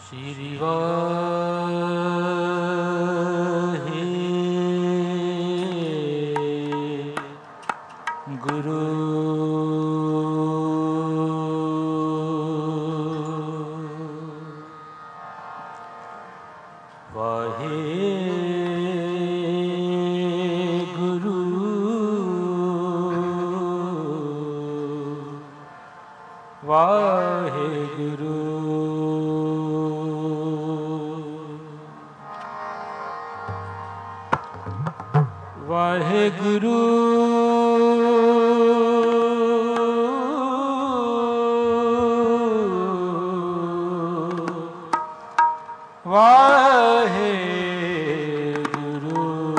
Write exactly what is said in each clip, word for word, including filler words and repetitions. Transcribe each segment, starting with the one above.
श्री वाहे गुरु वाहे गुरु वाहे गुरु वाहे गुरु वाहे गुरु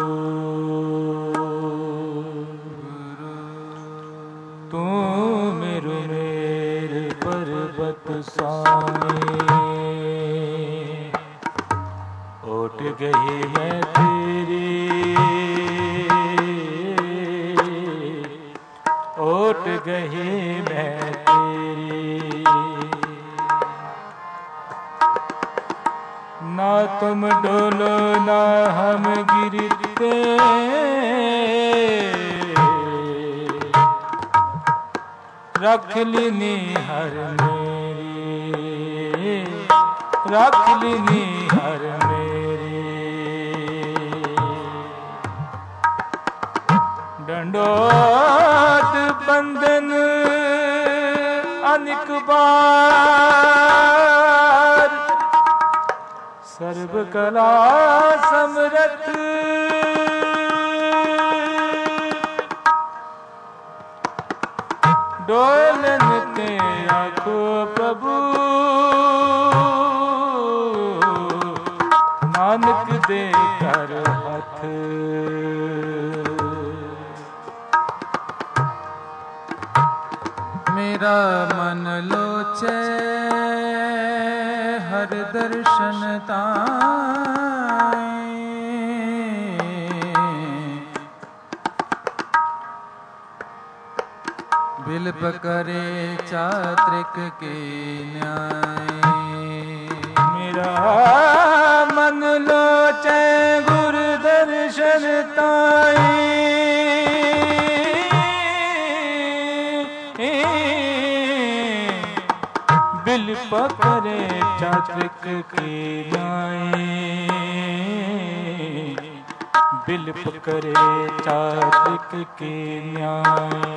तू मेरो मेरे पर्वत सामे ओट गई मैं तेरी ओट गई मैं तेरी ना तुम डोलो ना हम गिरते रख ली हर मेरी रख ली हर मेरी डंडोत बंधन अनेक बार सर्व कला समरथ डोलन ते आखो प्रभु नानक दे कर हथ मेरा मन लोचे हर दर्शन ताए बिलप करे चात्रिक के न्याय मेरा मन लोचे गुरु दर्शन ताई बिल पकड़े चात्रिक के न्याय बिल पकड़े चात्रिक के न्याय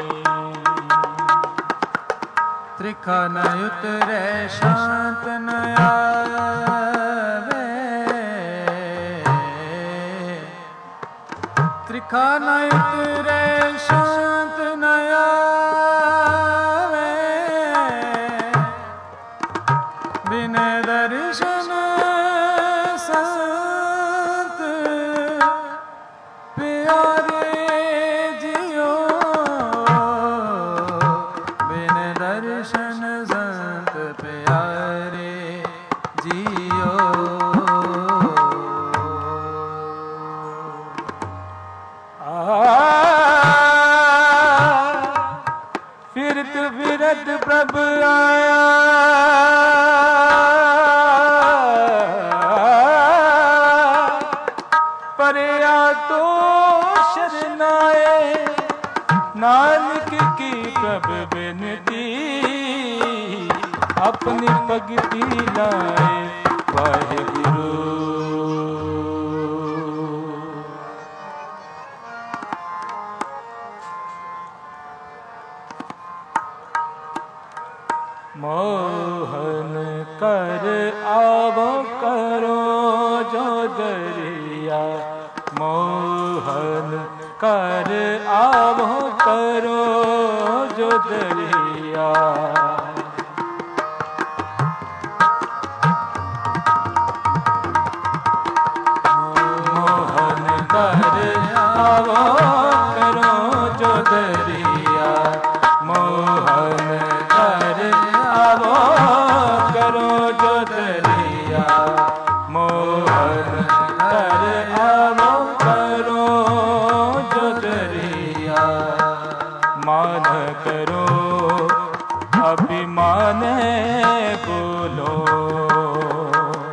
त्रिखा न उतरे शांत न आवे त्रिखा न उतरे शांत न आवे बिन दर्शन संत प्यारे जियो बिन दर्शन संत प्यारे जियो फिरत फिरत प्रभु आया परया तो शरनाए नानक की प्रभु बिनती अपनी भगति लाए वाहे गुरु मोहन कर आवो करो जो दरिया मोहन कर आवो करो जो दरिया मोहन कर आवो करो जो दरिया मोहन कर आवो करो जो दरिया मोहन कर आवो करो जो दरिया मान करो अभिमान बोलो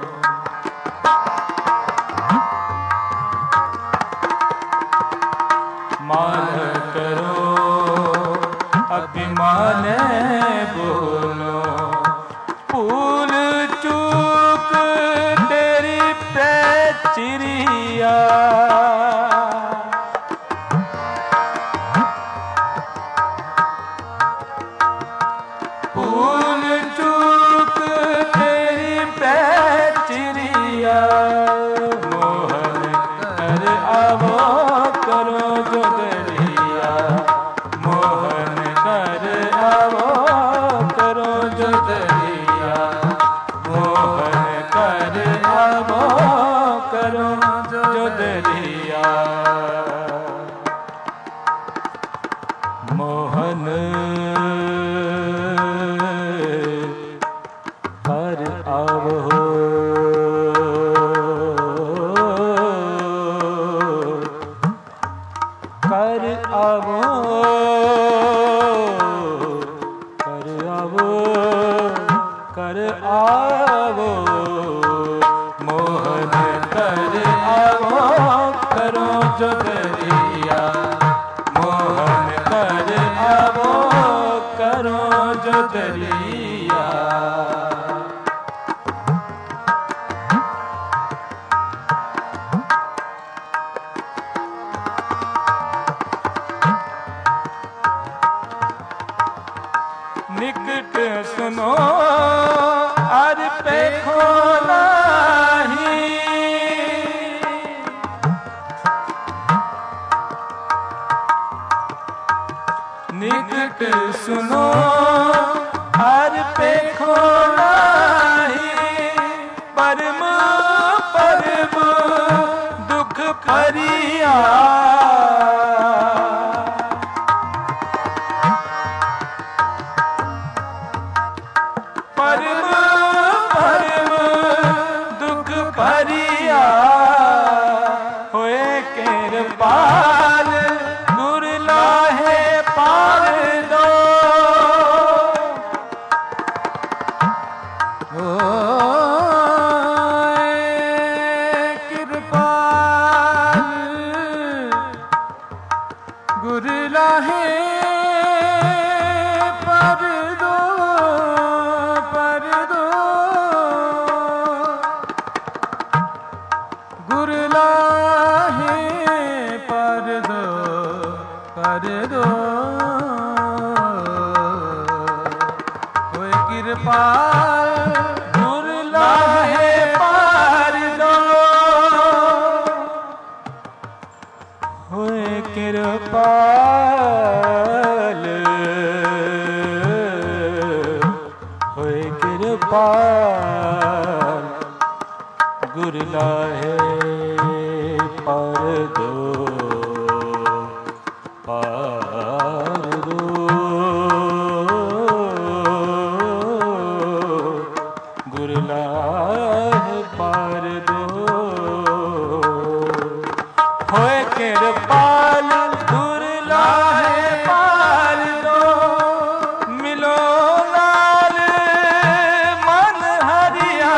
आवो कर आवो कर आवो कर आवो मोहन कर आवो करो जो दरिया मोहन कर आवो करो जो दरिया निकट सुनो अर पेखो नाही निकट सुनो अर पेखो नाही परम परम दुख भरिया पाल गुर लाहे पार दो ओ कृपाल गुर लाहे पार दो पार दो गुर लाहे पर दो पर दो कोई कृपाल गुर लाहे पार दो होए कृपाल होए कृपाल गुर लाहे पार दो पार दो गुर लाहे पार दो होए कृपाल गुर लाहे पार दो मिलो लाल मन हरिया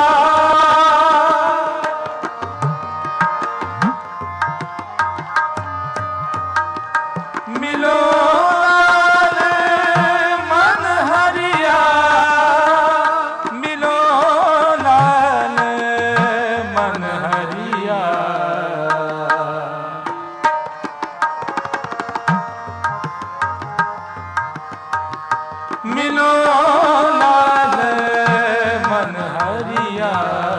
मिलो लाल मन हरिया मिलो लाल मन हरिया मिलो लाल मन हरिया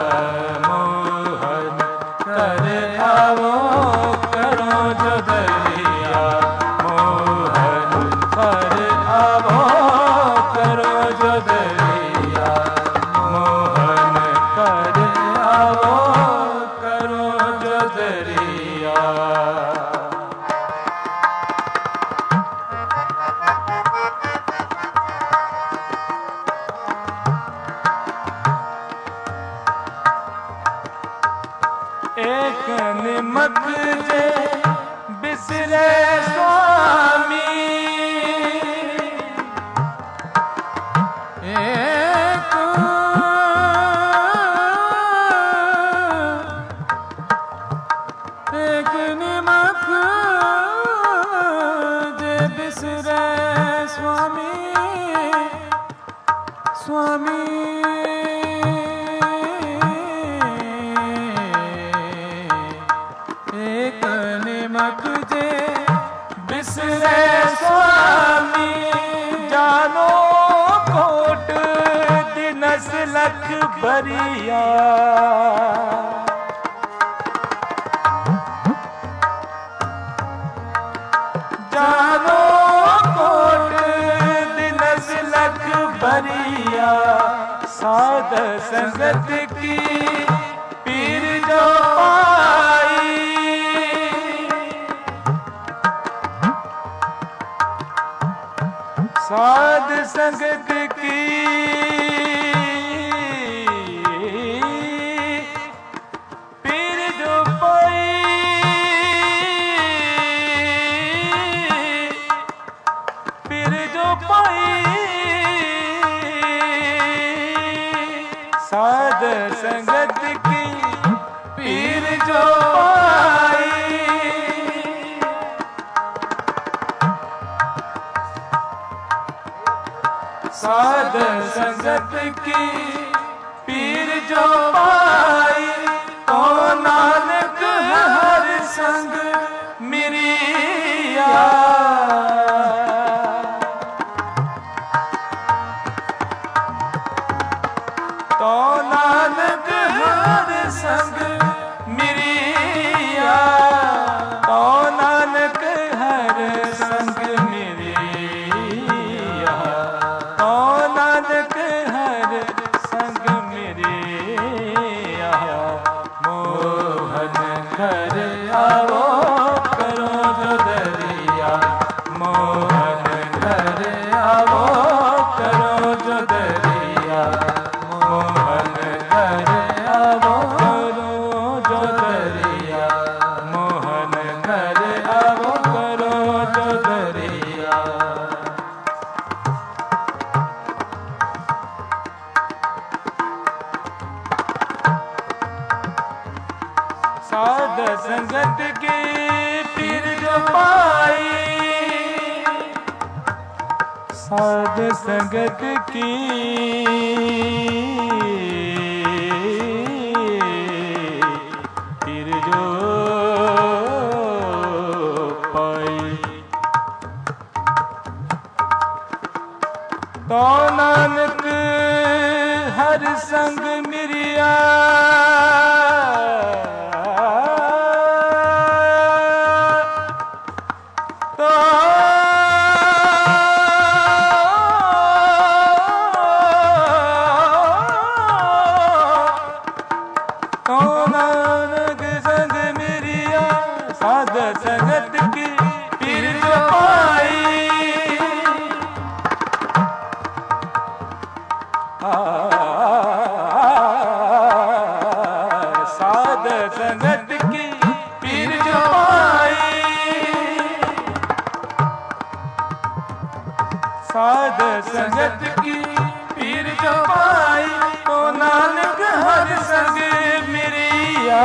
मोहन कर आवो करो जो दरिया मोहन कर आवो करो जो दरिया मोहन कर आवो करो जो दरिया एक निमक जे बिसरे स्वामी एक एक निमक जे बिसरे स्वामी स्वामी एक निमक जे बिसरे स्वामी जानो कोट दिनस लख भरिया जानो कोट दिनस लख भरिया साध संगत की पीर जो पाई साध संगत की संगत की पीर जो पाई, साध संगत की पीर जो पाई, तो नानक हर संग मिरिया। तो नानक हर संग मिरिया, तो नानक हर संग मिरिया, तो नानक हर संग मिरिया। मोहन घर आओ करो जो दरिया, मोहन घर आओ करो जो दरिया, मोहन घर आओ करो जो दरिया, मोहन घर आओ करो जो दरिया। साध संगत की पीर जो पाई, साध संगत की पीर जो पाई, तो नानक हर संग मिरिया। तो तो नानक संग मिरिया, साध संगत की पीर जो पाई। साध संगत की पीर जो पाई, साध संगत की पीर जो पाई, तो नानक हर संग मिरिया।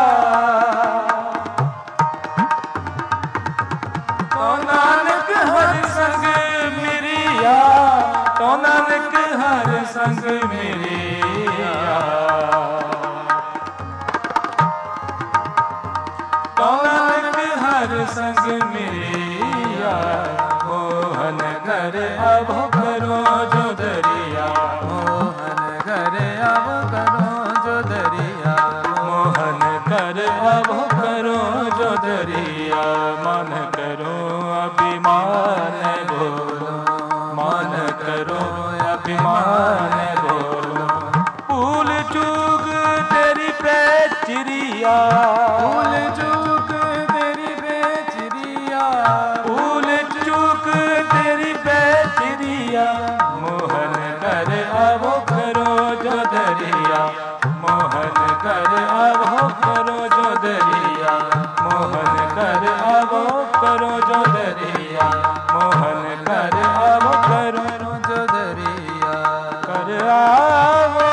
तो नानक हर संग मिरिया, तो नानक हर संग मिरिया, तो नानक हर संग मिरिया। मोहन घर अब करो जो दरिया, मोहन घर अब करो जो दरिया, मोहन घर अब करो जो दरिया। मन करो अभिमान बोलो, मन करो अभिमान बोलो, भूल चूक तेरी बेचिरिया, भूल चूक तेरी बेचिरिया, भूल चूक तेरी बेचिरिया। मोहन कर अब करो जो दरिया, मोहन कर अब करो जो दरिया, मोहन कर अब करो जो दरिया, मोहन कर अब करो जो दरिया। कर आवो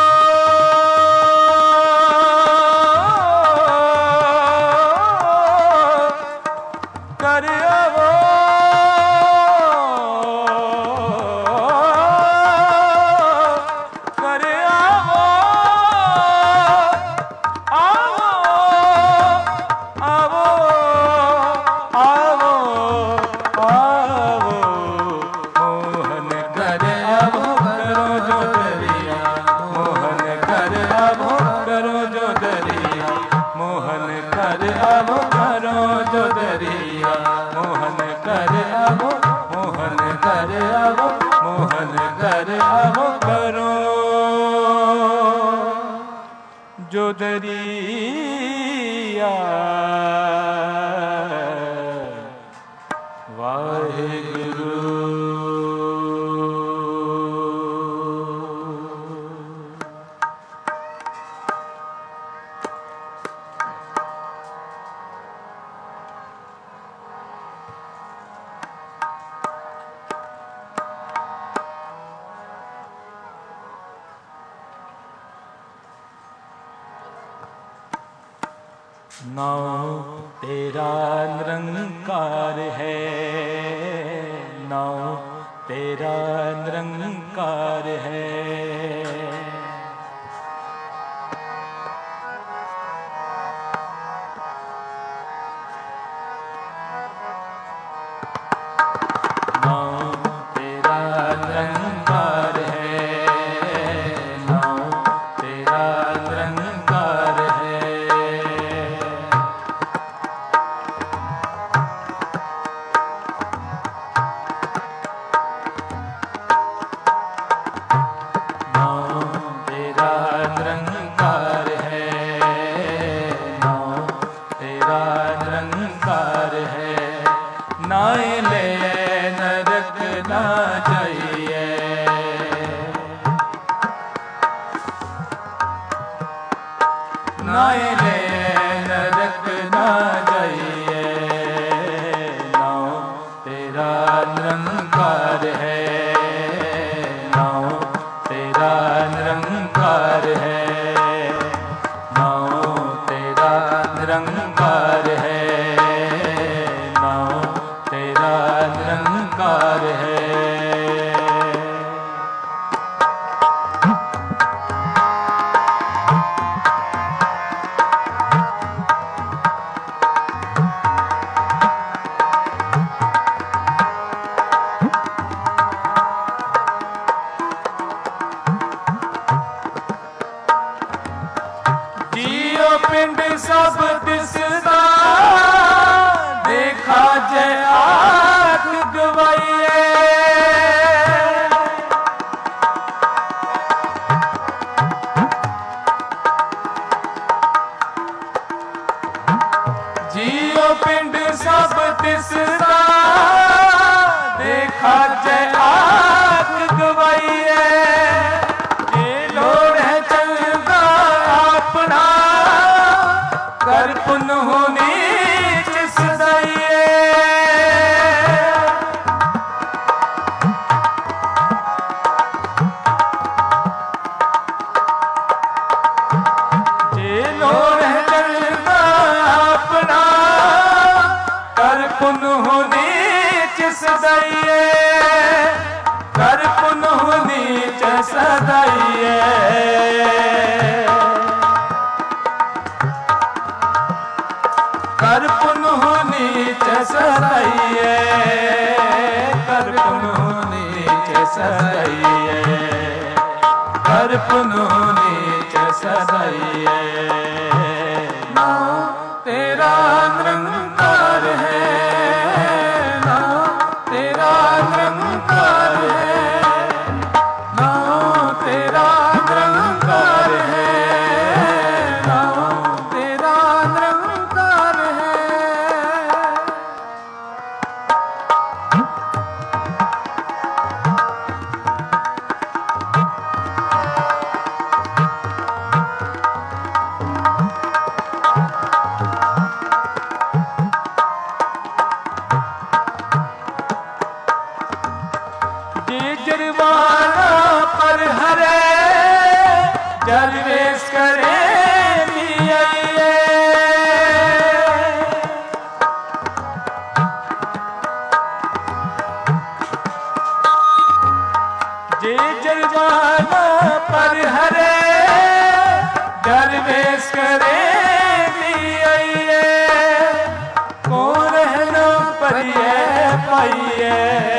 कर आवो कर आवो आवो आवो आवो आवो। मोहन कर अब करो जो दरिया, मोहन कर अब करो जो दरिया, मोहन कर अब करो जो दरिया, मोहन कर अब, मोहन कर अब, मोहन कर अब करो जो दरिया। वाहिगुरु। नाउ तेरा निरंकार है, नाउ तेरा निरंकार है। पिंड सब दिसदा देखा जय आख गवाइए, जियो पिंड सब दिसदा देखा जय आख गवाइए। कर पुन होनी जिस दइए, जे लोड़ है चलना अपना कर पुन होनी जिस दइए, कर पुन होनी जिस दइए। कर पुन नीच सदैये, कर पुन नीच सदैये, कर पुन नीच सदैये। नाउ तेरा निरंकार है, नाउ तेरा निरंकार है, नाउ तेरा निरंकार है, नाउ तेरा निरंकार है। जरवाना पर हरे जरवेश करे मियाइए, जे जरवाना पर हरे जरवेश करे मियाइए। कौन रहना परिए पाइए,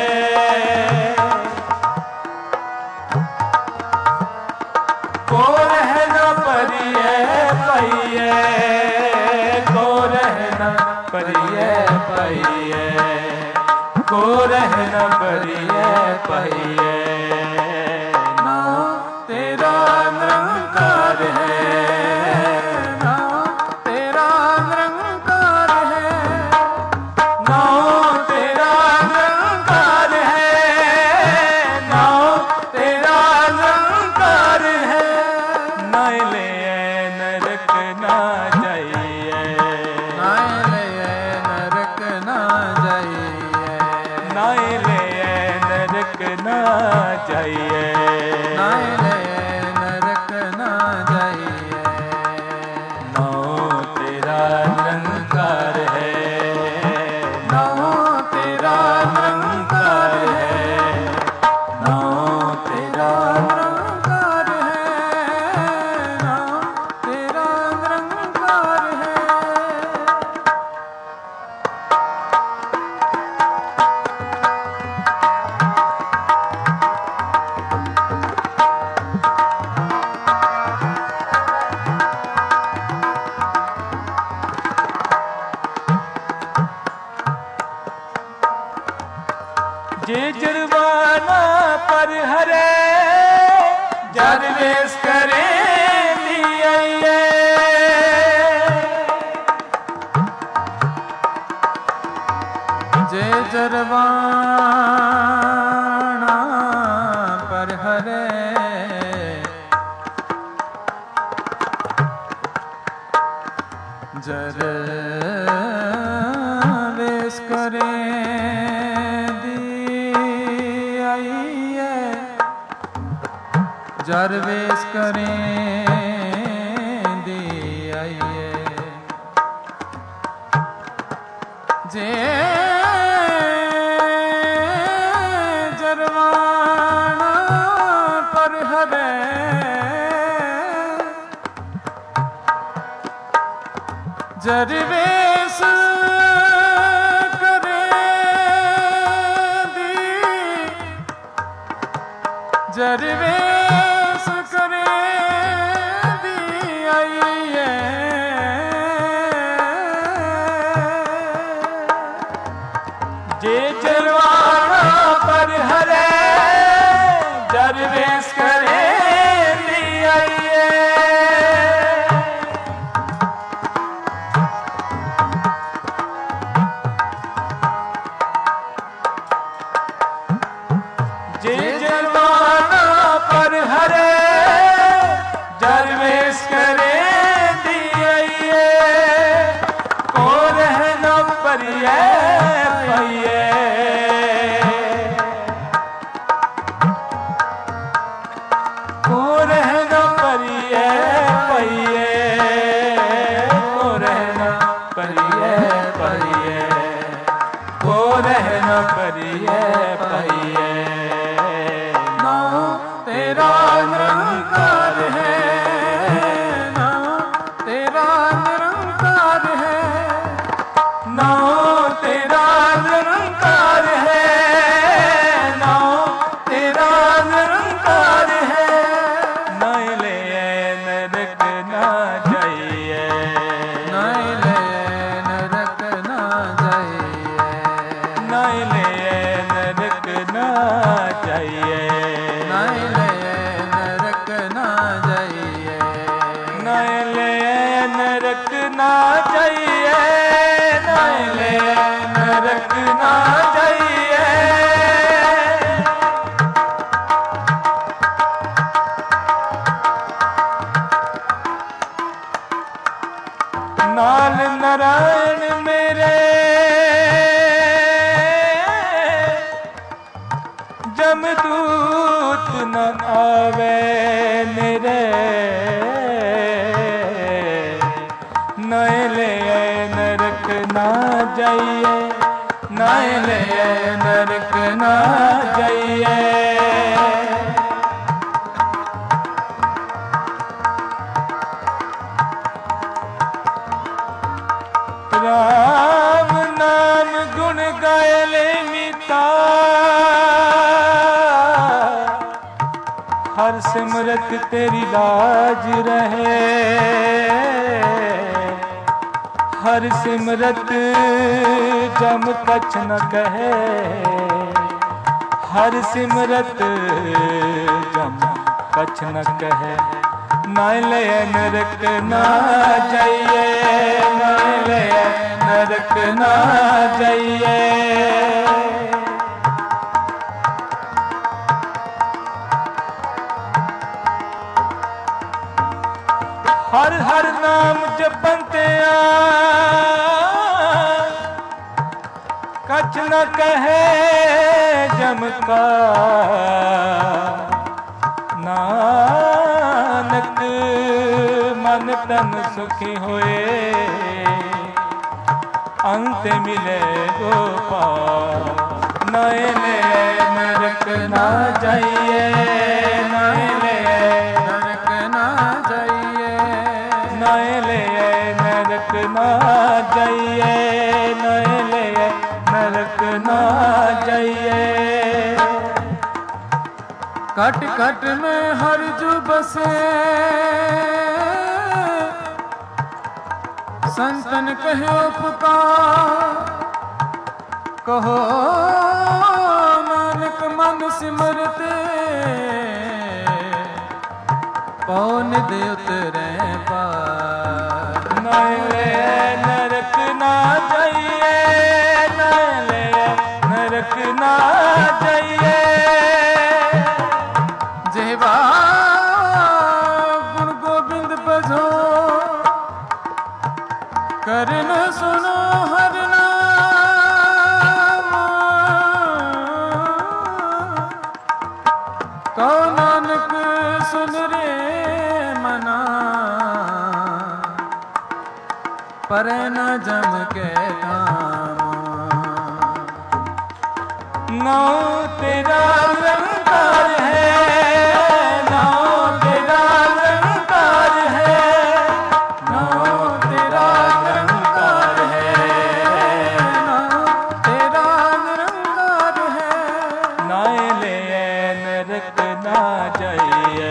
को रहना परिए पाइए, को रहना परिए पाइए, को रहना परिए पाइए। नाउ तेरा निरंकार है, नाउ तेरा निरंकार है, नाउ तेरा निरंकार है, नाउ तेरा निरंकार है। नाय ले नरक ना जाइए, नाय ले नरक ना जाइए, नाय ले नरक ना जाइए, नाय ले नरक ना जाइए। नाउ तेरा जर वेश करे दिए जे जरवाना पर हरे जर वेश करे दिए जर वेश करे दिए जे जरवाना पर हरे जर वेश करे दी जर वेश करे दी आइए जे जरवाना पर हरे जर वेश करे दी आइए जे जरवाना पर हरे जर वेश करे दिए को रहना परिए पइए को रहना परिए पइए को रहना परिए पइए को रहना परिए पइए तेरा निरंकार है ना तेरा निरंकार है ना तेरा निरंकार है ना तेरा निरंकार है नहीं ले नरक ना जाइए नहीं ले नरक ना जाइए नहीं ले नरक ना जाइए नहीं ले नरक ना जाइए नहीं ले नरक ना जाइए नहीं ले नरक ना जाइए नाल नारायण मेरे जमदूत न आवे मेरे नए ले नरक ना जाइए नए ले नरक ना जाइए राम नाम गुण गाए ले मीता हर सिमरत तेरी लाज रहे हर सिमरत जम कछ न कहे हर सिमरत जम कछ न कहे नाय ले नरक ना जाइए नाय ले नरक ना जाइए हर हर नाम जपंते कछ न कहे जम का नानक मन तन सुखी होए अंत मिले गोपाल नए ले नरक ना जाइए नए ले नरक ना जाइए नए ले नरक ना जाइए नए ले नरक ना जाइए कट कट में हर जू बसे संतन कहो पुकार कहो नानक मन सिमरते पौन दे उतरे पार। नले नरक ना जाइए, नले नरक ना जाइए। जेवा गुण गोविंद बजो, करन सुनो हर नाम। कहो नानक सुन रे मना, पर न जम के काम। नौ तेरा निरंकार है, नौ तेरा निरंकार है, नौ तेरा निरंकार है, नौ तेरा निरंकार है। नाय ले नरक ना जाइए,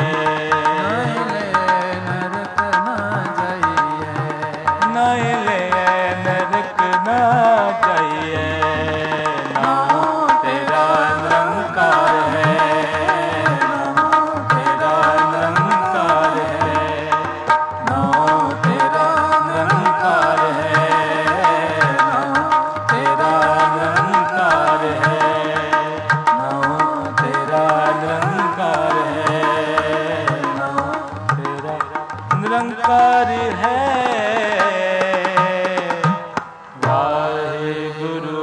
नाय ले नरक न जाइए। नाय ले नरक ना जाइए। नौ तेरा निरंकार है, नौ तेरा निरंकार है, नौ तेरा निरंकार है, नौ तेरा निरंकार है, नौ तेरा निरंकार है, नौ तेरा निरंकार है। वाहेगुरु।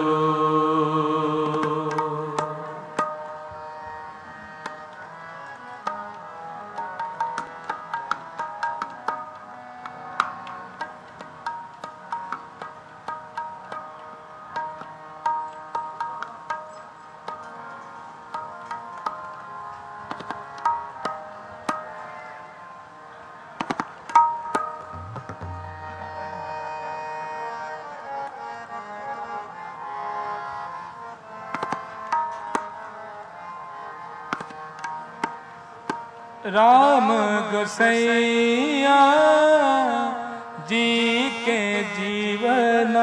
राम गोसैया जी के जीवना,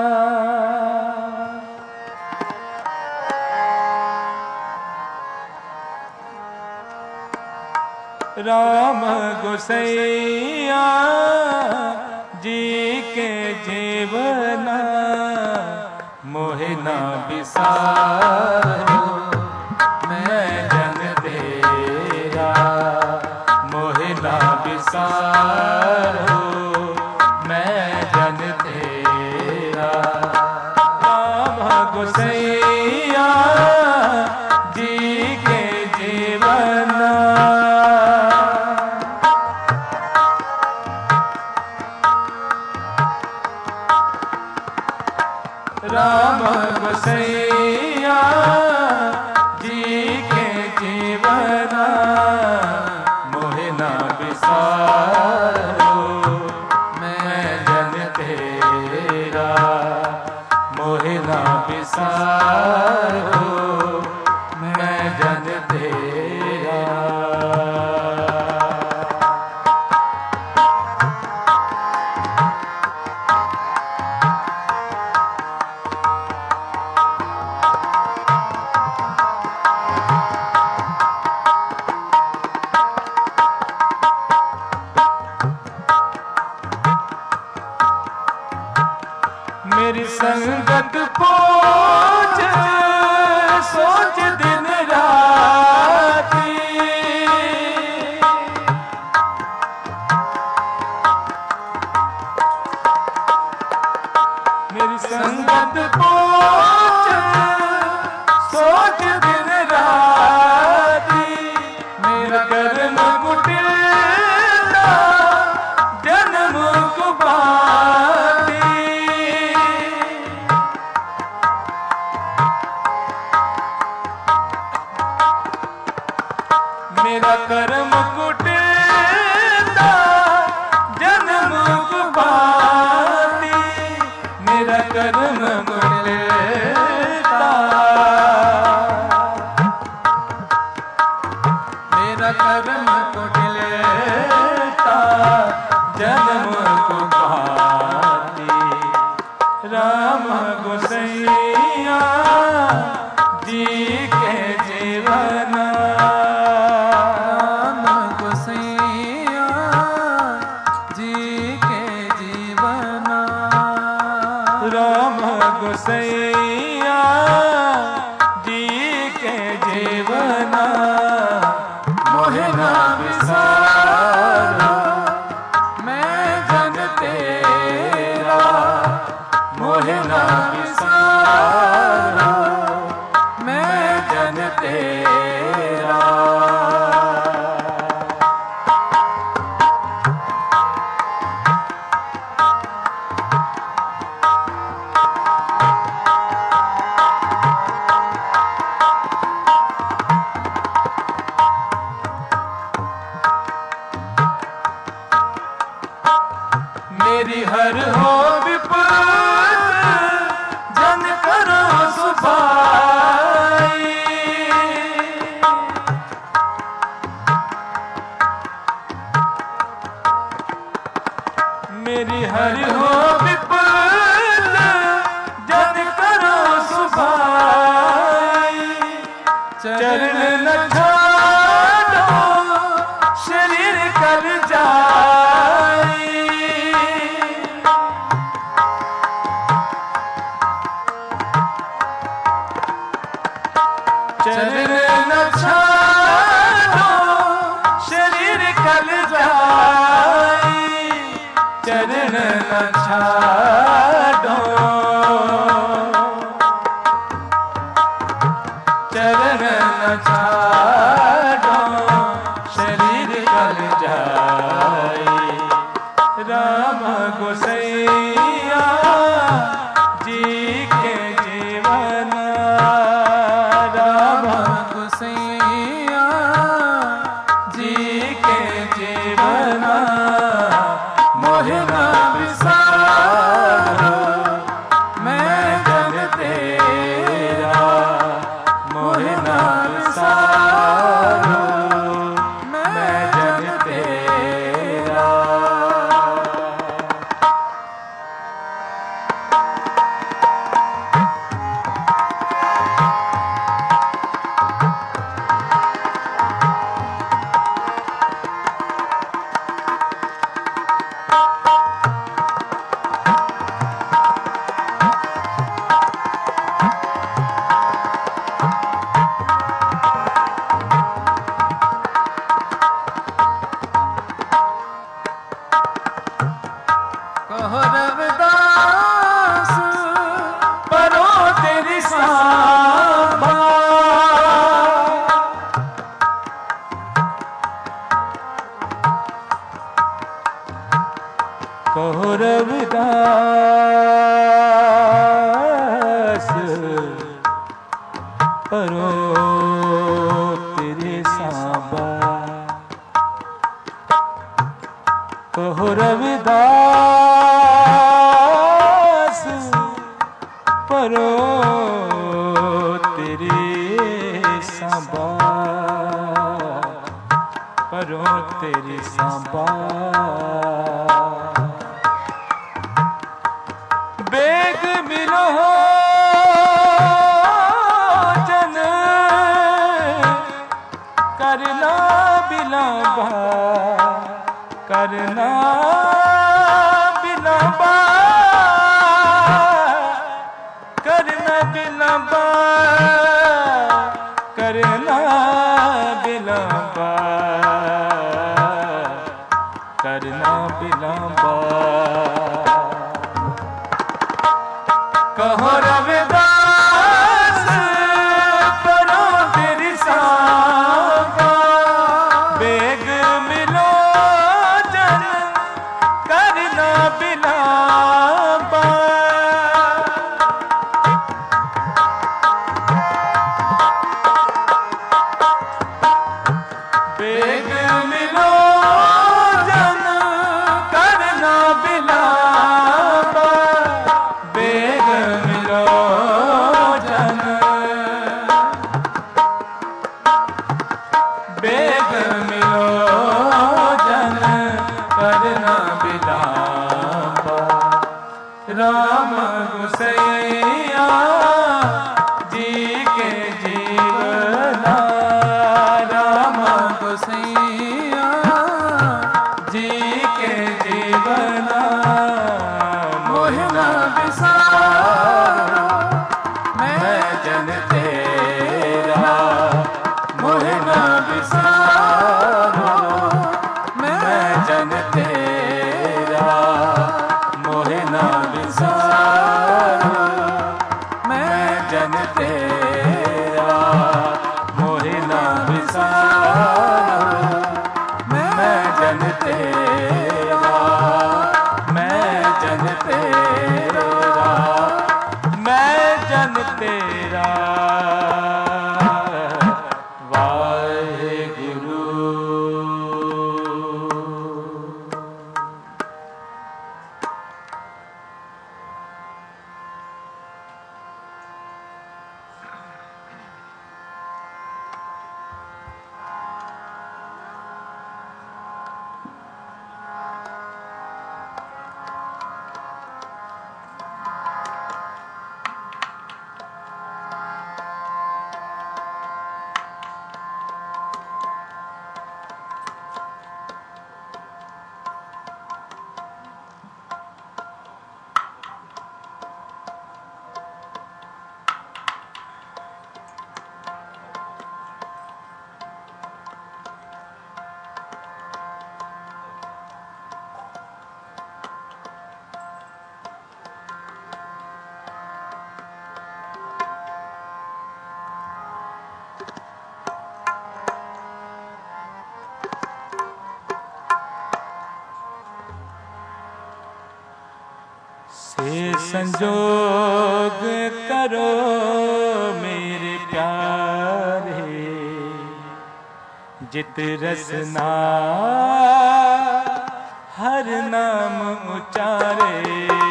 राम गोसैया जी के जीवना, मोहिना बिसारो मैं जन तेरा, मोहिना बिसारो मैं जन तेरा। राम गोसैया जी के जीवना, राम गोसैया जी के जीवना, मोहिना बिसारो मैं जन तेरा, मोहिना बिसारो मैं जन तेरा। मेरी संगत पहुँच सोच दिन राती, मेरी संगत पहुँच सोच दिन राती। मेरा कर्म कुटिल जन्म कुबाती, गोसैया जी के जीवना मोहिना विसारा मैं जन तेरा, मोहिना विसारा मैं जन तेरा। मेरी हर हो विपद जन करो सुभाई, मेरी हर हो विपद जन करो सुभाई। चरण न छाड़ो शरीर कर जाए, चरण न छाड़ो शरीर कल जाए, चरण न छाड़ो चरण न छाड़ो शरीर कल जाए। राम गोसैया जी के जीवन, राम गोसैया जी के जीवन मोहिना विसारा मैं जन तेरा, मोहिना विसारा मैं जन तेरा। कहो रविदास परो तेरी सांभा, कहो रविदास परो तेरी सांभा, कहो रविदास परो तेरी सांभा, परो तेरी सांभा। बेग मिलो जन करना बिलाबा, करना बिलाबा, करना बिलाबा, करना बिलाबा, करना बिलाबा। कहो रविदास परो तेरी सांभा, बेग मिलो जन करना बिलाबा, बेग मिलो जन करना बिलाबा, बेग मिलो जन, बेग मिलो जन करना बिलाबा। राम गोसैया जी के जीवना, राम गोसैया जी के जीवना मोहिना विसारा जन तेरा मोहे ना विसारो, मैं जन तेरा मोहे ना विसारो, मैं जन तेरा, मैं जन तेरा, मैं जन तेरा। से संजोग करो मेरे प्यारे, जित रसना हर नाम उचारे।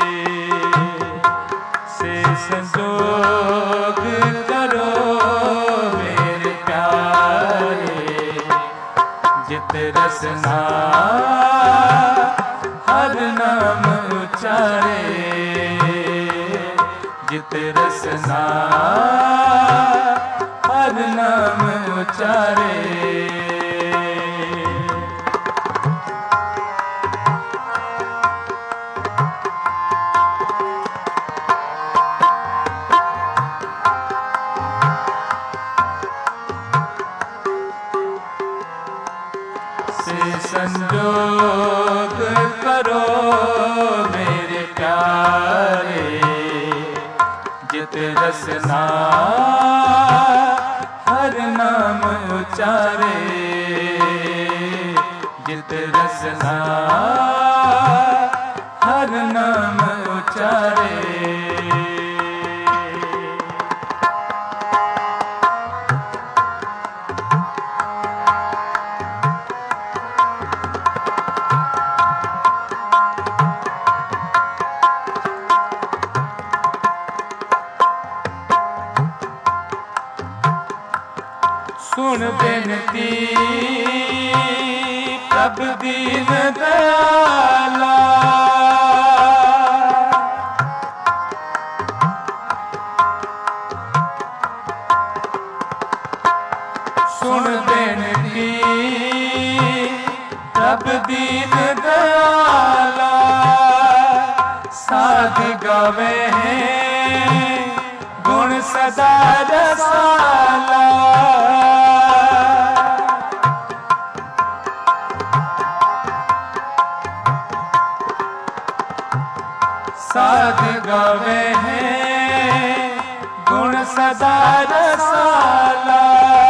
से संजोग करो मेरे प्यारे, जित रसना हर नाम उचारे, जित रसना हर नाम उचारे। से संजोग करो मेरे प्यारे, जित रसना हर नाम उचारे, जित रसना हर नाम उचारे। सुन बेनती प्रभु दीन दयाला, सुन बेनती प्रभु दीन दयाला। साध गावे हैं गुण सदा रसाला, साध गावे हैं गुण सदा रसाला,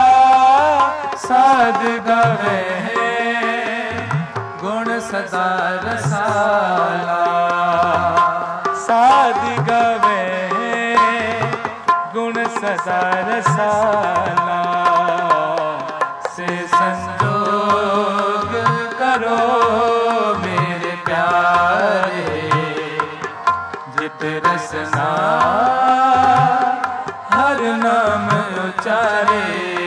साध गावे हैं गुण सदा रसाला, साध गावे हैं गुण सदा रसाला। से संजोग करो मेरे प्यारे, जित रसना हर नाम उचारे,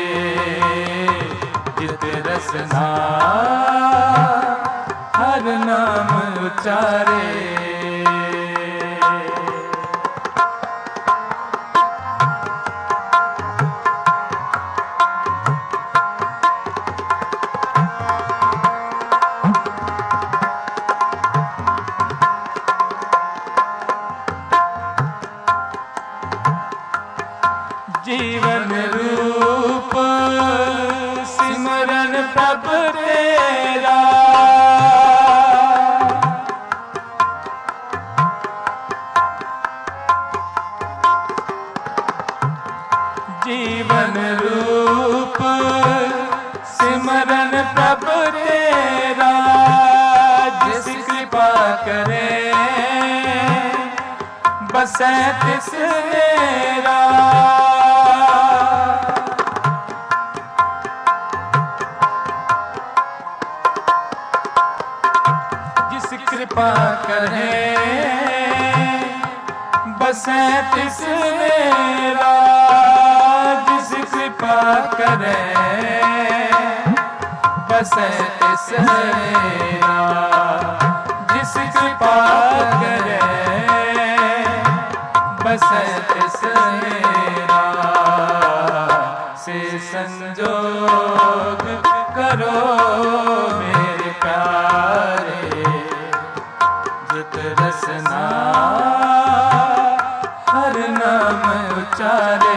जित रसना हर नाम उचारे। जीवन रूप सिमरन प्रभु तेरा, बसै तिस मेरा। जिस कृपा करे बसै तिस मेरा। जिस कृपा करे बसै तिस मेरा। जिस कृपा करे बसै तिस मेरा। से संजोग करो मेरे प्यारे। जित रसना हर नाम उचारे।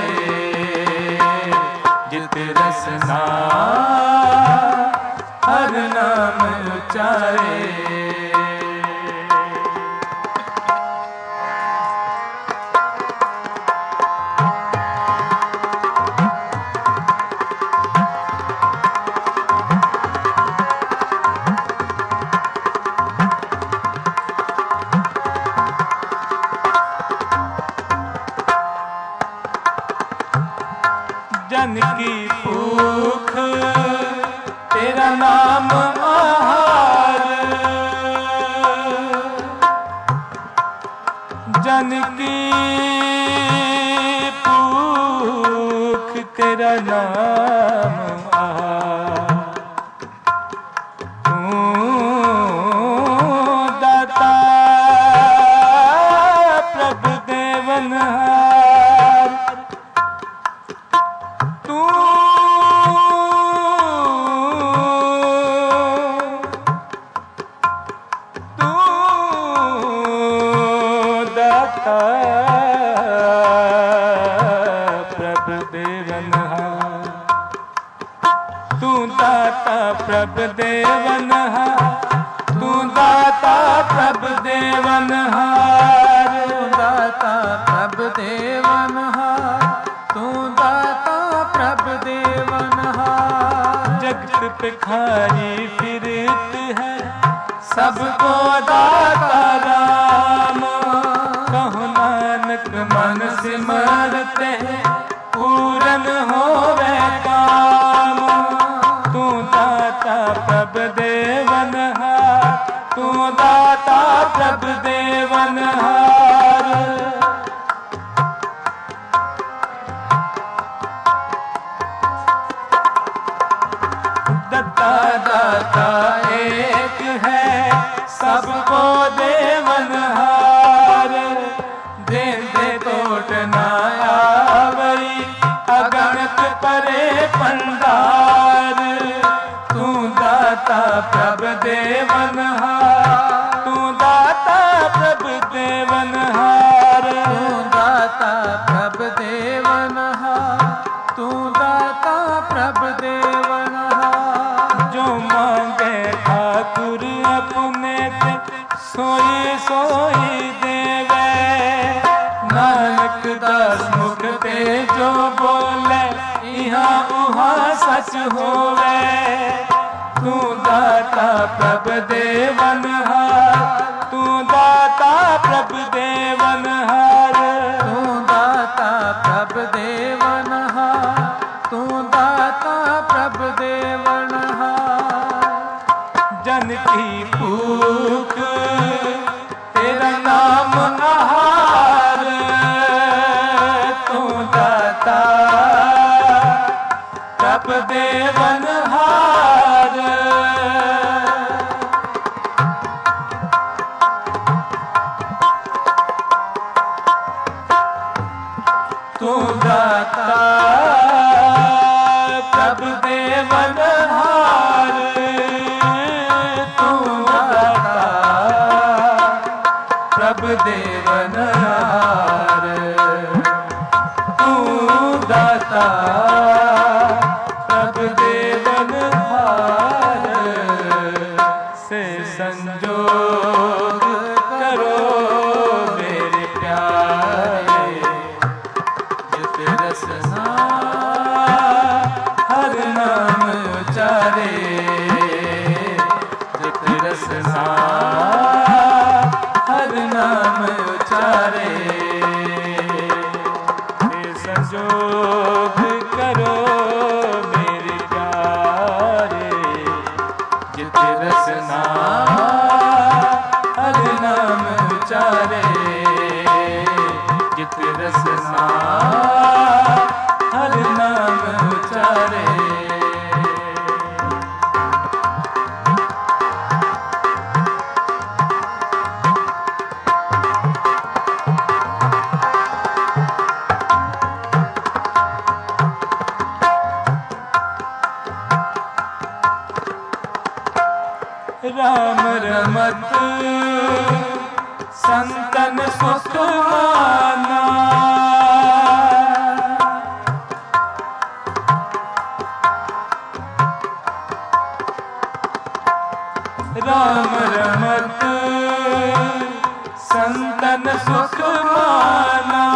जित रसना हर नाम उचारे। जन की भूख तेरा नाम आहार। जन की भूख तेरा नाम आहार। तू दाता प्रभु देवनहार। तू तू दाता प्रभु देवनहार। तू दाता प्रभु देवनहार। तू दाता प्रभु देवनहार। दाता प्रभु देवनहार। तू दाता प्रभु देवनहार। जगत भिखारी फिरत है सबको दाता राम। कहो नानक मन सिमरते पूरन होवे काम। तू दाता प्रभु देवनहार। तू दाता प्रभु देवनहार। दत्ता दाता एक है सबको देवनहार। देंदे टोट ना आवई अगणित परे पंडार। तू दाता प्रभु देवनहार। तू दाता प्रभु देवनहार। तू दाता प्रभु देवनहार। तू दाता प्रभु देवनहार। जो मांगे ठाकुर अपने ते सोई सोई देवे। नानक दास मुख ते जो बोले इहाँ उहाँ सच होवे। तू दाता प्रभु देवनहार। तू दाता प्रभु देवनहार। तू दाता प्रभु देवनहार। तू दाता प्रभु देवनहार। जन की भूख तेरा नाम आहार। तू दाता प्रभु देवनहार। तू दाता प्रभु देवनहार। तू दाता प्रभु देवनहार। तू दाता प्रभु देवनहार। से संजोग करो मेरे प्यारे। जित रसना हर नाम उचारे। जित रसना हर नाम उचारे। मत संतन सुख माना। राम रमत संतन सुख माना।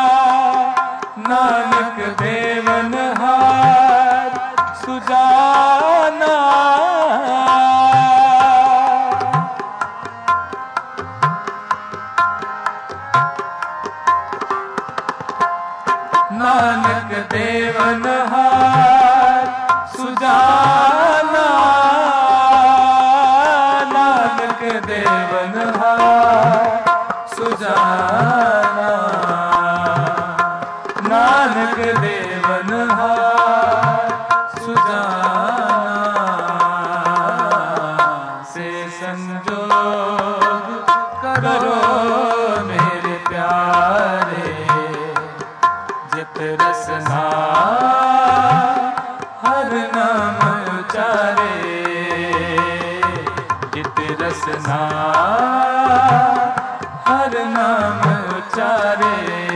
नानक देवन हार सुजाना। नानक देवन हार सुजाना। नानक देवन हार सुजाना। नानक देवन हार सुजाना। से संजोग करो मेरे प्यारे। जित रसना हर नाम उचारे। जित रसना हर नाम उचारे।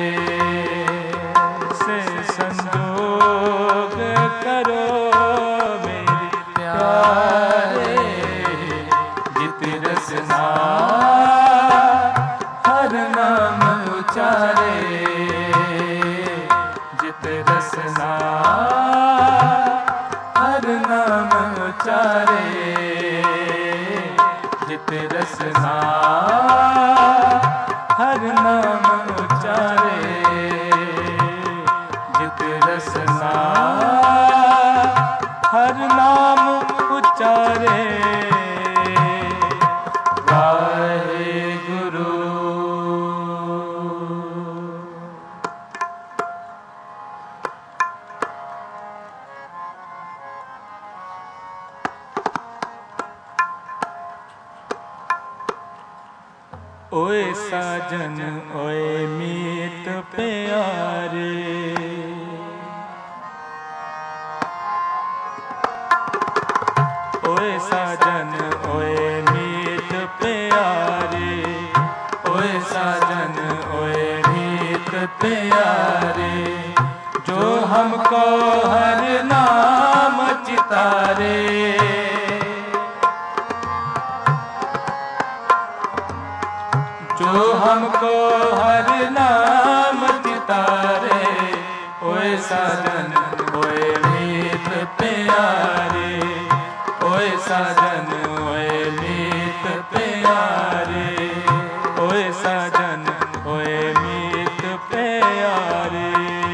से संजोग करो मेरे प्यारे। जित रसना हर नाम उचारे। जित रसना हर नाम उचारे। जित रसना हर नाम उचारे। जित रसना हर नाम उचारे। वाहेगुरु। ओए साजन ओए मीत प्यारे। ओए साजन ओए मीत प्यारे। ओए साजन ओए मीत प्यारे। जो हमको हर नाम चितारे। जो हमको हर नाम चितारे। ओए साजन ओए मीत प्यारे। ओए साजन ओए मीत प्यारे। ओए साजन ओए मीत प्यारे।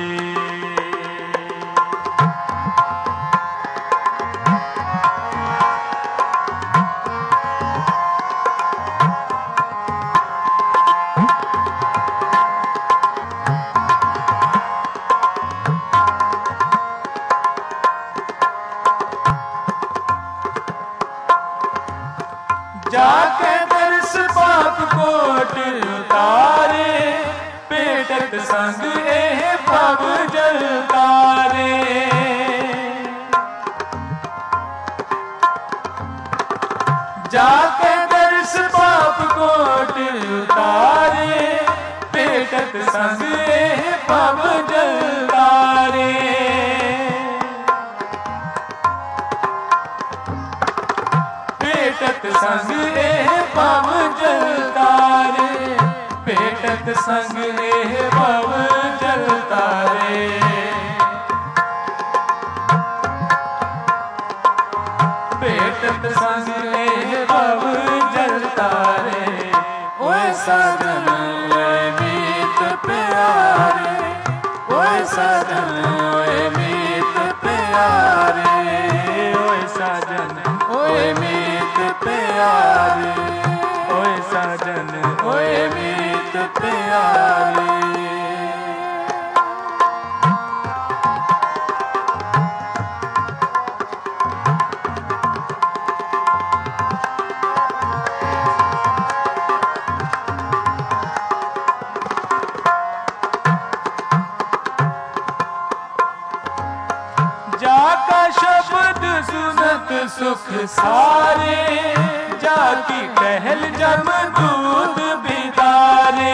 जाके दर्श पाप कोट उतारे। पेटत संग एह भव जल तारे। जाके दर्श पाप कोट उतारे। पेटत संग एह भव जल तारे। पेटत संग एह भव जल तारे। पेटत संग एह भव जल तारे। पेटत संग एह भव जल तारे। ओए साजन ओए मीत प्यारे। ओए साजन ओए मीत प्यारे। ओए साजन ओए मीत प्यारे। ओए साजन ओए मीत प्यारे। जाका शब्द सुनत सुख सारे। जाकी टहल जमदूत बिदारे।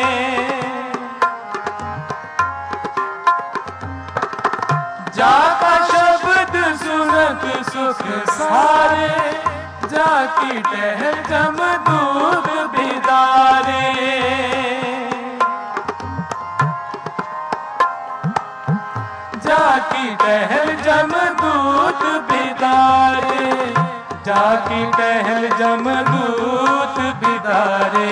जाका शब्द सुनत सुख सारे, जाकी टहल जमदूत बिदारे। जाकी टहल जमदूत बिदारे, जाकी टहल जमदूत बिदारे।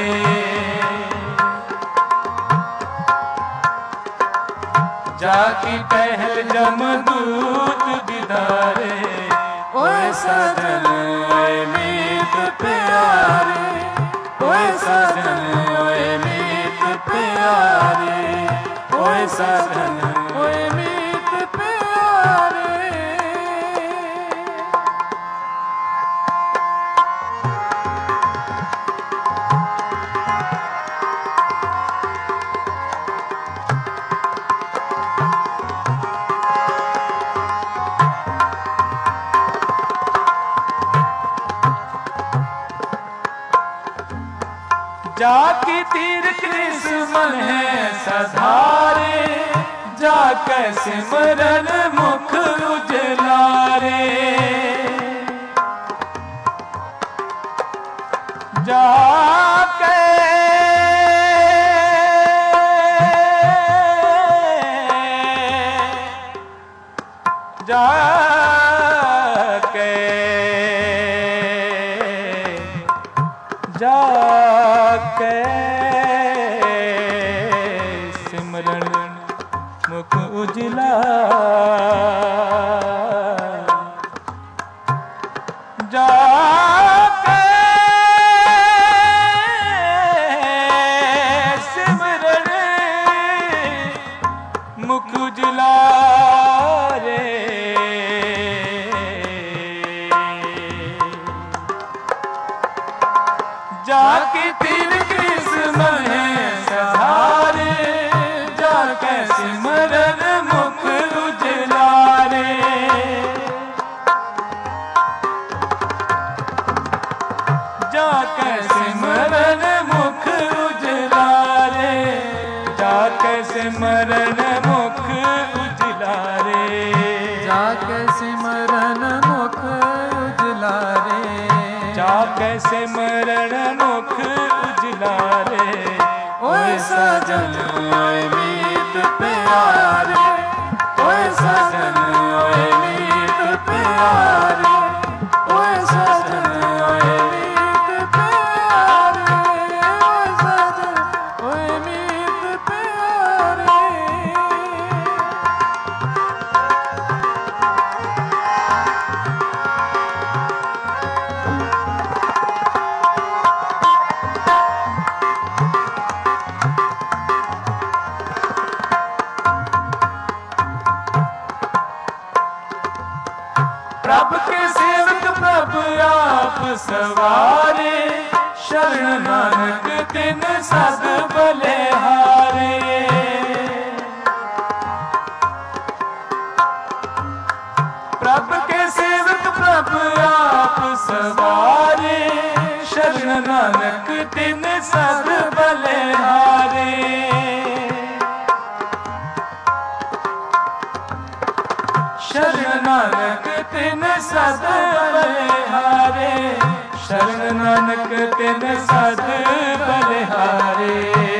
जाकी टहल जमदूत बिदारे। ओए सजन ओए मीत प्यारे, ओए सजन ओए मीत प्यारे, ओए सजन ओए मीत प्यारे। जाकी तीर कृष्ण है सधारे, जाके सिमरन मुख उजलारे। जाके जाके जाके सिमरन मुख उजला। जाके सिमरन मुख उजला रे। जाकी तीर कृष्ण है सधारे, जाके सिमरन मुख उजलारे। जाके सिमरन मुख उजलारे, जाके सिमरन मुख उजलारे। जाके सिमरन मुख उजलारे, जाके सिमरन मुख उजलारे। ओए सजन ओए मीत प्यारे, ओए सजन ओए मीत प्यारे, ओए सजन ओए मीत प्यारे, ओए सजन ओए मीत प्यारे। प्रभु के सेवक प्रभु आप सवारे, शरण नानक तिन सद बलिहारे। प्रभु के सेवक प्रभु आप सवारे, शरण नानक तिन सद बलिहारे। शरण नानक तिन सद बलिहारे, शरण नानक तिन सद बलिहारे।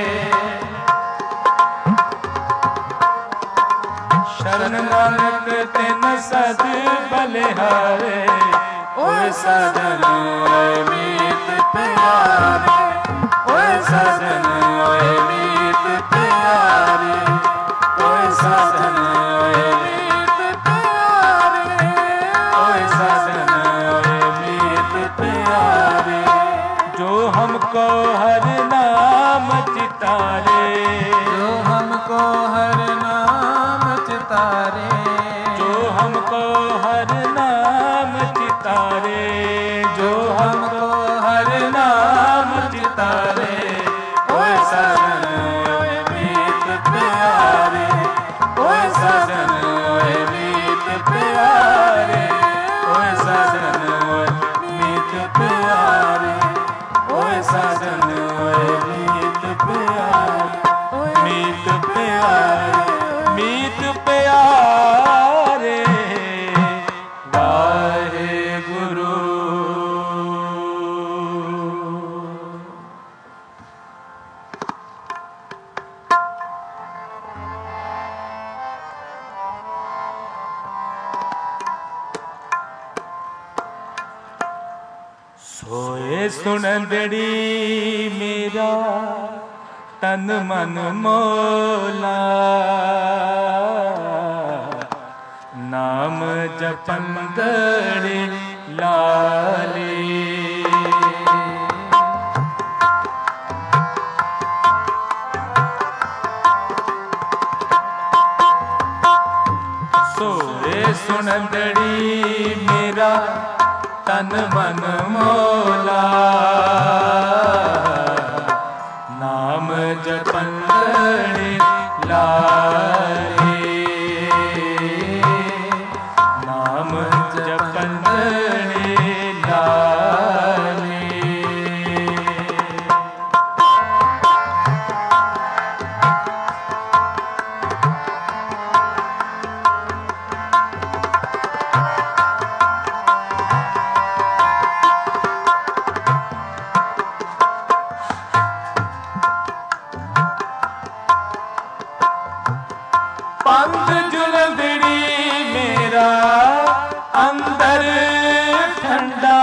शरण नानक तिन सद बलिहारे। ओए सजन ओए मीत प्यारे, ओए सजन ओए मीत प्यारे, ओए सजन ओए मीत प्यारे, ओए सजन ओए मीत प्यारे। जो हमको हर नाम चितारे, जो हमको हर नाम चितारे, जो हमको हर नाम चितारे, जो हमको हर नाम चितारे। ओए सजन ओए मीत प्यारे, ओए सजन ओए मीत प्यारे, ओए सजन ओए मीत प्यारे। साजन ओए मीत प्यारे, मीत प्यारे, मीत प्यारे वाहे गुरु। सोए सुनंदड़ी मेरा तन मन मोला, नाम जपंदड़ी लाली। सोए सुनंदड़ी मेरा तन मन मोला, नाम जपंदड़ी लाली, नाम जपंदड़ी लाली। पंथ जुलंदड़ी मेरा अंदर ठंडा,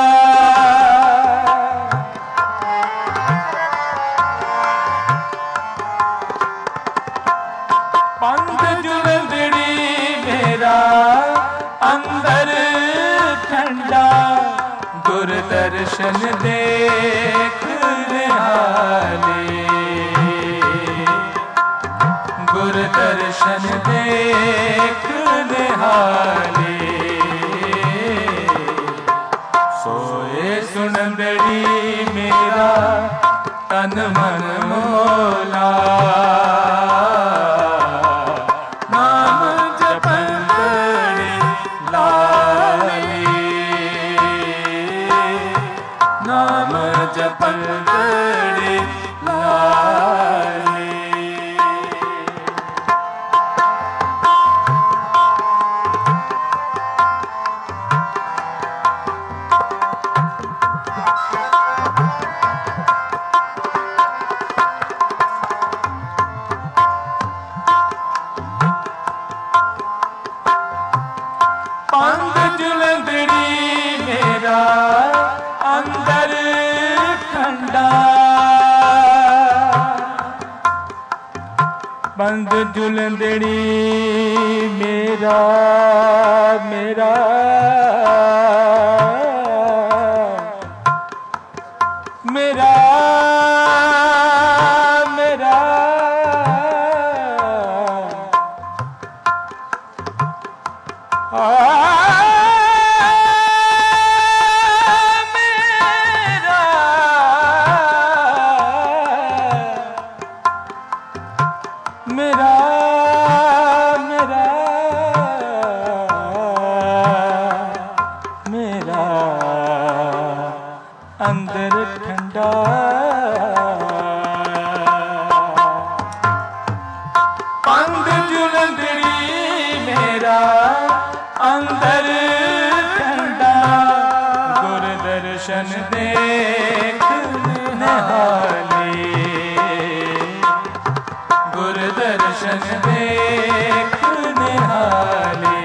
पंथ जुलंदड़ी मेरा अंदर ठंडा, गुरदर्शन देख निहाले, गुरदर्शन देख निहाले। सोए सुनंदड़ी मेरा तन मन मोला, नाम जपंदड़ी लाली, नाम जपंदड़ी लाली। पंथ जुलंदड़ी मेरा अंदर ठंडा, पंथ जुलंदड़ी मेरा मेरा मेरा मेरा आ मेरा मेरा मेरा अंदर ठंडा, पंथ जुलंदड़ी मेरा अंदर ठंडा, गुरदर्शन देख निहाले, गुरदर्शन देख निहाले।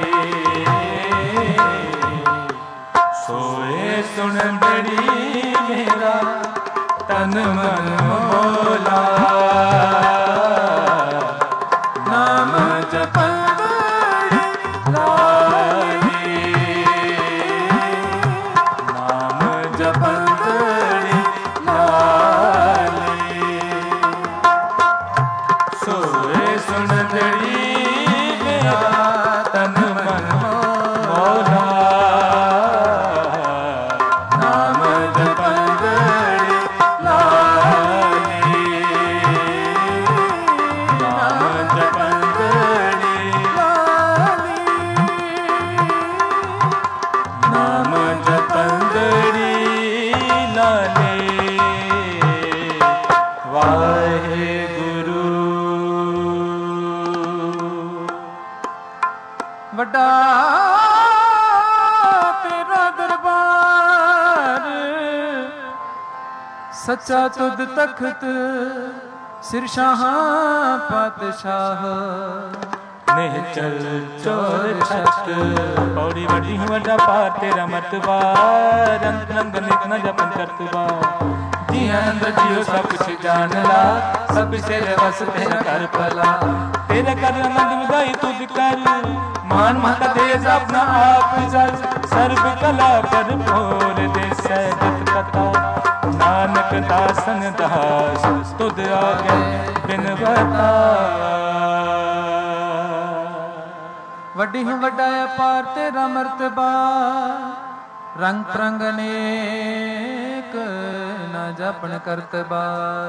सोए सुनंदड़ी मेरा तन मन मोला, नाम जपंदड़ी लाली, नाम जपंदड़ी लाली। सोए सुनंदड़ी मेरा तन मन मोला, नाम जपंदड़ी लाली, ਸੱਚਾ ਤੁਧ ਤਖਤ ਸਿਰ ਸ਼ਾਹਾਂ ਪਾਤਸ਼ਾਹ ਨਿਹਚਲ ਚੋਰ ਛਤ ਪੌੜੀ ਵੱਡੀ ਵੱਡਾ ਪਾਰ ਤੇਰਾ ਮਰਤਬਾ ਰੰਗ ਰੰਗ ਨਿਤ ਨ ਜਪਨ ਕਰਤਬਾ ਜੀ ਅੰਦਰ ਜਿਉ ਸਭ ਕੁਛ ਜਾਣ ਲਾ ਸਭ ਤੇਰੇ ਵਸ ਤੇਰਾ ਕਰ ਭਲਾ ਤੇਰੇ ਕਰ ਆਨੰਦ ਵਧਾਈ ਤੁਧ ਕਰ ਮਾਨ ਮਹਤਾ ਦੇਸ ਆਪਣਾ ਆਪ ਜਲ ਸਰਬ ਕਲਾ ਭਰਪੂਰ ਦੇ ਸਹਿਜਤ ਕਥਾ ਨਾਨਕ ਦਾਸਨ ਦਾਸ ਤੁਧ ਆਗੇ ਬਿਨਵਤਾ ਵੱਡੀ ਹੂੰ ਵੱਡਾ ਅਪਾਰ ਤੇਰਾ ਮਰਤਬਾ ਰੰਗ ਪ੍ਰੰਗ ਅਨੇਕ ਨਾ ਜਪਣ ਕਰਤਬਾ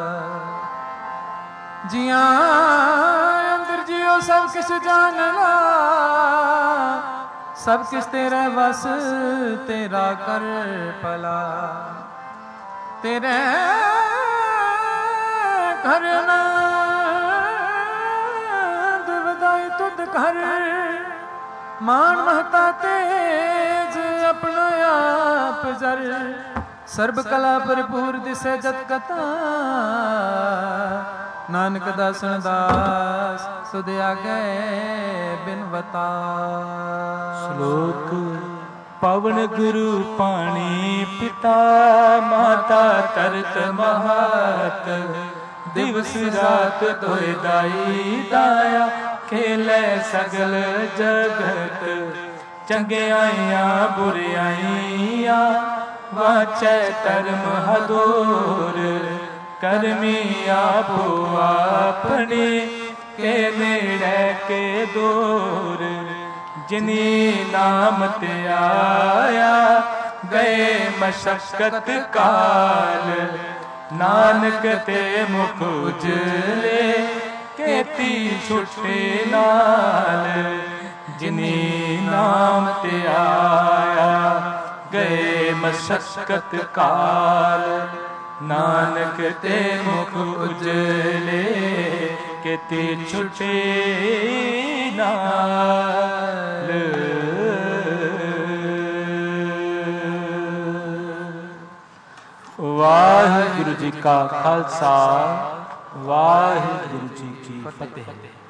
ਜੀਆਂ ਅੰਦਰ ਜਿਉ ਸਭ ਕਿਛ ਜਾਣਨਾ ਸਭ ਕਿਛ ਤੇਰੇ ਵਸ ਤੇਰਾ ਕਰ ਭਲਾ ਤੇਰੇ ਘਰ ਆਨੰਦ ਵਧਾਈ ਤੁਧ ਘਰ ਮਾਨ ਮਹਤਾ ਤੇਜ ਆਪਣਾ ਆਪ ਜਰ ਸਰਬ ਕਲਾ ਭਰਪੂਰ ਦਿਸੈ ਜਤ ਕਥਾ ਨਾਨਕ ਦਾਸਨ ਦਾਸ ਸੁਧ ਆਗੇ ਬਿਨਵਤਾ ਸ਼ਲੋਕ ਪਵਨ ਗੁਰੂ ਪਾਣੀ ਪਿਤਾ ਮਾਤਾ ਤਰਤ ਮਹਤ ਦਿਵਸ ਰਾਤ ਤੋਇ ਦਾਈ ਦਾਇਆ ਖੇਲੇ ਸਗਲ ਜਗਤ ਚੰਗਿਆਈਆਂ ਬੁਰਿਆਈਆਂ ਵਾਚੈ ਧਰਮ ਹਦੂਰ ਕਰਮੀ ਆਪੋ ਆਪਣੇ ਕੇ ਨੇੜੇ ਕੇ ਦੂਰ ਜਿਨੀ ਨਾਮ ਤੇ ਆਇਆ ਗਏ ਮਸ਼ਕਤ ਕਾਲ ਨਾਨਕ ਤੇ ਮੁਖ ਉਜਲੇ ਕੇਤੀ ਛੁੱਟੇ ਨਾਲ ਜਿਨੀ ਨਾਮ ਤੇ ਆਇਆ ਗਏ ਮਸ਼ਕਤ ਕਾਲ ਨਾਨਕ ਤੇ ਮੁਖ ਉਜਲੇ ਕੇਤੀ ਛੁੱਟੇ ਨਾਲ। ਵਾਹਿਗੁਰੂ ਜੀ ਕਾ ਖਾਲਸਾ ਵਾਹਿਗੁਰੂ ਜੀ ਕੀ ਫਤਿਹ।